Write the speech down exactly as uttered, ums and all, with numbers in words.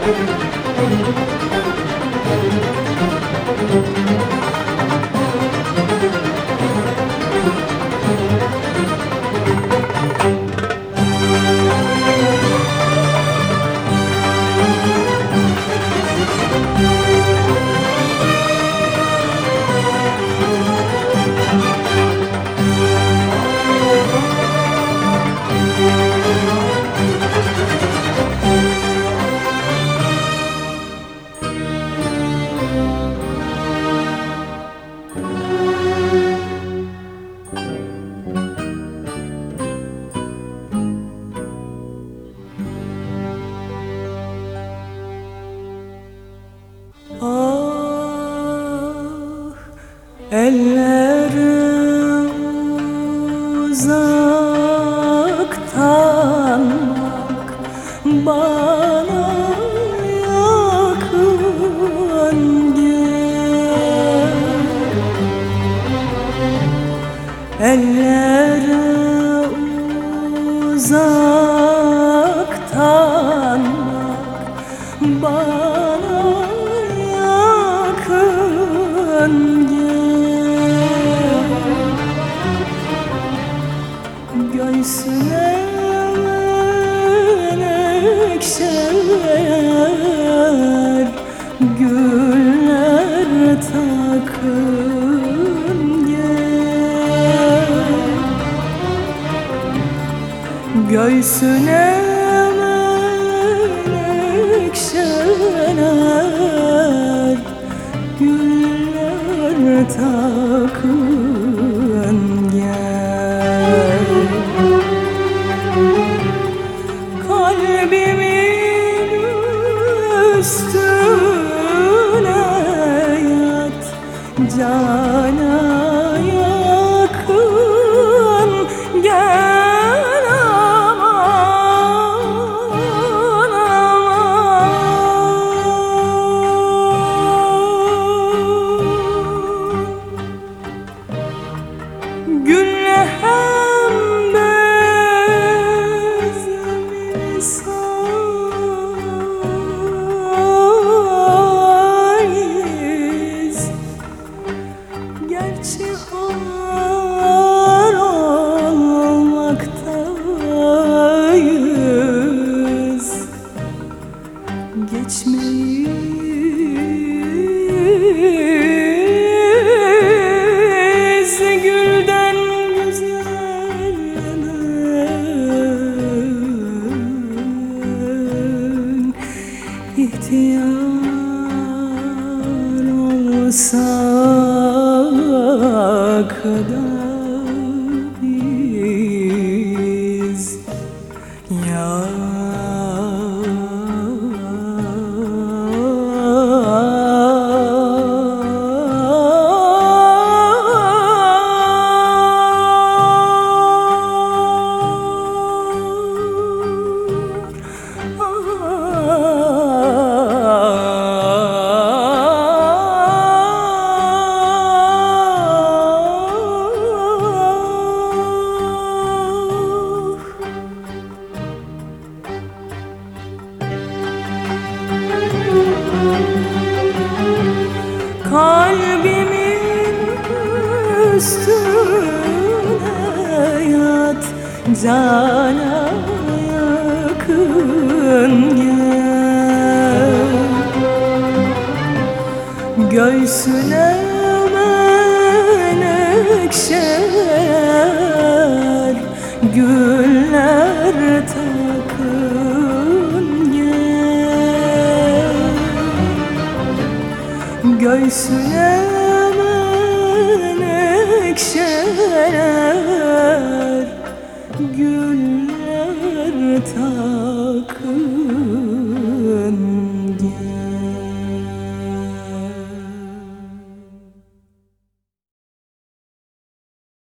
Ah, elleri uzaktan bak, bana yakın gel. Elleri uzaktan bak, bana yakın gel. Göğsüne menekşeler, güller takın gel. Göğsüne menekşeler, güller takın gel. Kalbimin üstüne yat, cana yakın gel. Aman aman, gülle hem bezmişiz, gerçi har olmaktayız. Geçmeyiz gülden güzelen, ihtiyar olsak da biz ya. Kalbimin üstüne yat, cana yakın gel. Göğsüne menekşeler, güller takın gel. Göğsüne menekşeler, güller takın